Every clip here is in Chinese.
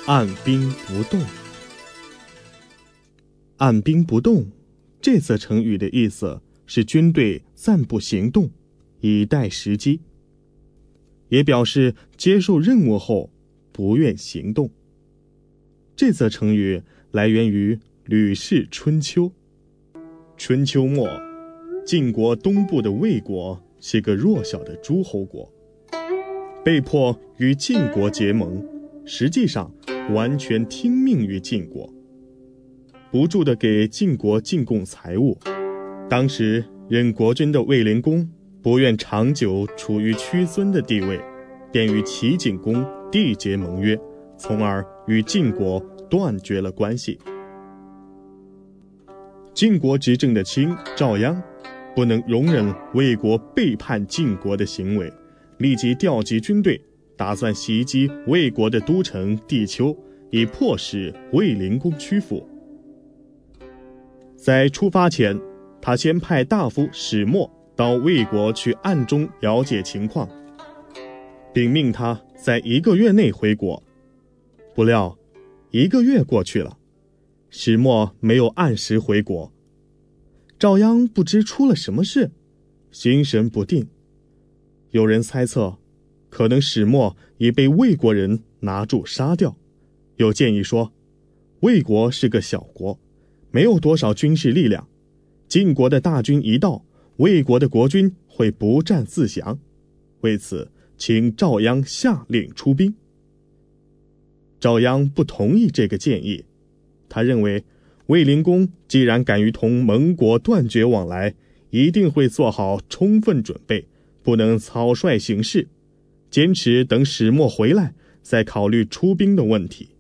按兵不动。按兵不动这则成语的意思是军队暂不行动，以待时机，也表示接受任务后不愿行动。这则成语来源于《吕氏春秋》。春秋末，晋国东部的魏国是个弱小的诸侯国，被迫与晋国结盟，实际上完全听命于晋国，不住地给晋国进贡财物。当时任国君的卫灵公不愿长久处于屈尊的地位，便与齐景公缔结盟约，从而与晋国断绝了关系。晋国执政的卿赵鞅不能容忍魏国背叛晋国的行为，立即调集军队，打算袭击魏国的都城地丘，以迫使卫灵公屈服。在出发前，他先派大夫始墨到魏国去暗中了解情况，并命他在1个月内回国。不料1个月过去了，始墨没有按时回国。赵鞅不知出了什么事，心神不定。有人猜测，可能始墨已被魏国人拿住杀掉。有建议说，魏国是个小国，没有多少军事力量，晋国的大军一到，魏国的国君会不战自降。为此，请赵鞅下令出兵。赵鞅不同意这个建议，他认为卫灵公既然敢于同盟国断绝往来，一定会做好充分准备，不能草率行事，坚持等始墨回来再考虑出兵的问题。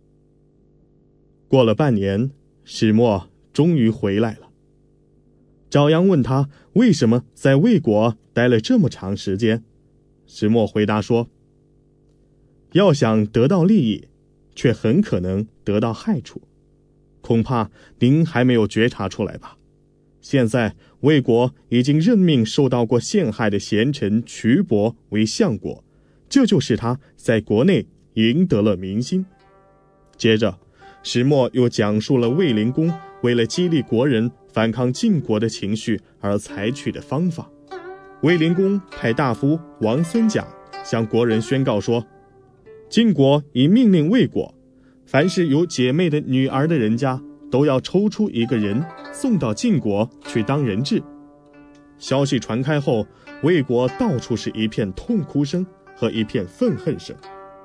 过了半年，始墨终于回来了。赵鞅问他为什么在魏国待了这么长时间，始墨回答说，要想得到利益，却很可能得到害处，恐怕您还没有觉察出来吧。现在魏国已经任命受到过陷害的贤臣瞿伯为相国，这就使他在国内赢得了民心。接着始墨又讲述了卫灵公为了激励国人反抗晋国的情绪而采取的方法。卫灵公派大夫王孙贾向国人宣告说，晋国已命令魏国，凡是有姐妹的女儿的人家，都要抽出1个人送到晋国去当人质。消息传开后，魏国到处是一片痛哭声和一片愤恨声。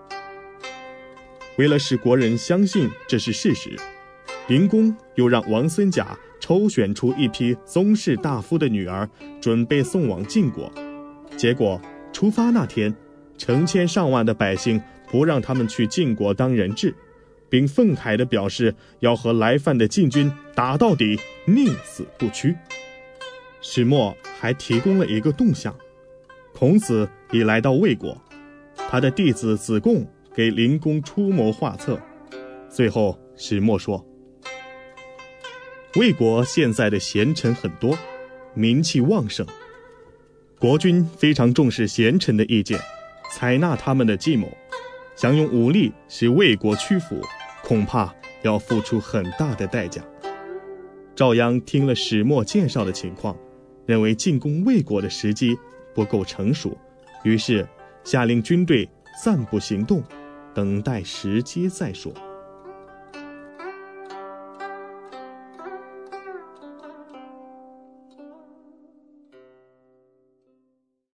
为了使国人相信这是事实，灵公又让王孙贾抽选出一批宗室大夫的女儿，准备送往晋国。结果出发那天，成千上万的百姓不让他们去晋国当人质，并愤慨地表示要和来犯的晋军打到底，宁死不屈。始墨还提供了一个动向，孔子已来到魏国，他的弟子子贡给灵公出谋划策。最后始墨说，魏国现在的贤臣很多，名气旺盛，国君非常重视贤臣的意见，采纳他们的计谋，想用武力使魏国屈服，恐怕要付出很大的代价。赵鞅听了始墨介绍的情况，认为进攻魏国的时机不够成熟，于是下令军队暂不行动，等待时机再说。